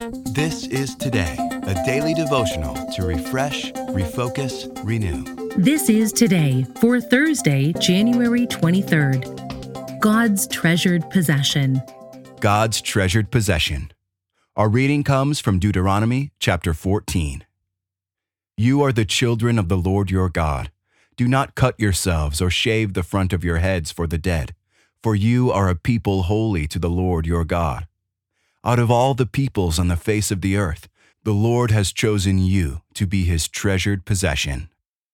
This is Today, a daily devotional to refresh, refocus, renew. This is Today for Thursday, January 23rd. God's treasured possession. God's treasured possession. Our reading comes from Deuteronomy chapter 14. You are the children of the Lord your God. Do not cut yourselves or shave the front of your heads for the dead, for you are a people holy to the Lord your God. Out of all the peoples on the face of the earth, the Lord has chosen you to be his treasured possession.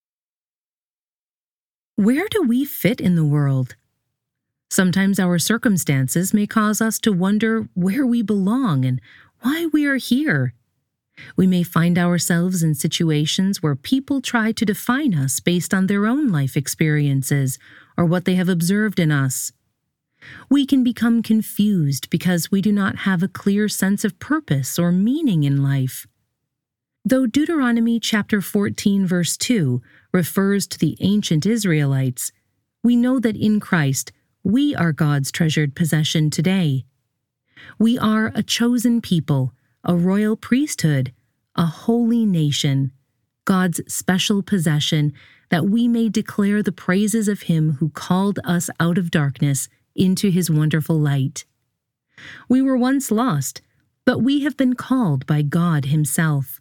Where do we fit in the world? Sometimes our circumstances may cause us to wonder where we belong and why we are here. We may find ourselves in situations where people try to define us based on their own life experiences or what they have observed in us. We can become confused because we do not have a clear sense of purpose or meaning in life. Though Deuteronomy chapter 14 verse 2 refers to the ancient Israelites, we know that in Christ we are God's treasured possession today. We are a chosen people, a royal priesthood, a holy nation, God's special possession, that we may declare the praises of Him who called us out of darkness into His wonderful light. We were once lost, but we have been called by God Himself.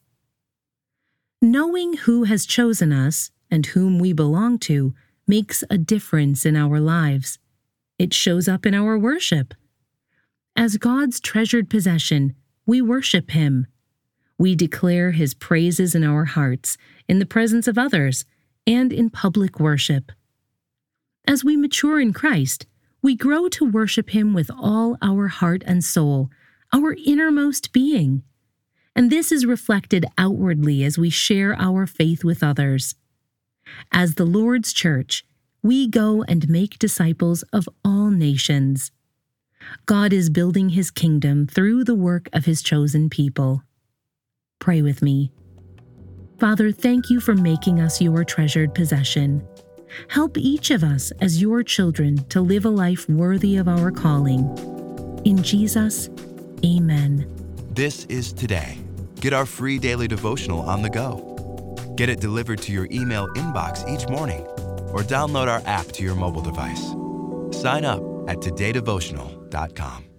Knowing who has chosen us and whom we belong to makes a difference in our lives. It shows up in our worship. As God's treasured possession, we worship Him. We declare His praises in our hearts, in the presence of others, and in public worship. As we mature in Christ, we grow to worship Him with all our heart and soul, our innermost being. And this is reflected outwardly as we share our faith with others. As the Lord's church, we go and make disciples of all nations. God is building His kingdom through the work of His chosen people. Pray with me. Father, thank you for making us your treasured possession. Help each of us as your children to live a life worthy of our calling. In Jesus, amen. This is Today. Get our free daily devotional on the go. Get it delivered to your email inbox each morning or download our app to your mobile device. Sign up at todaydevotional.com.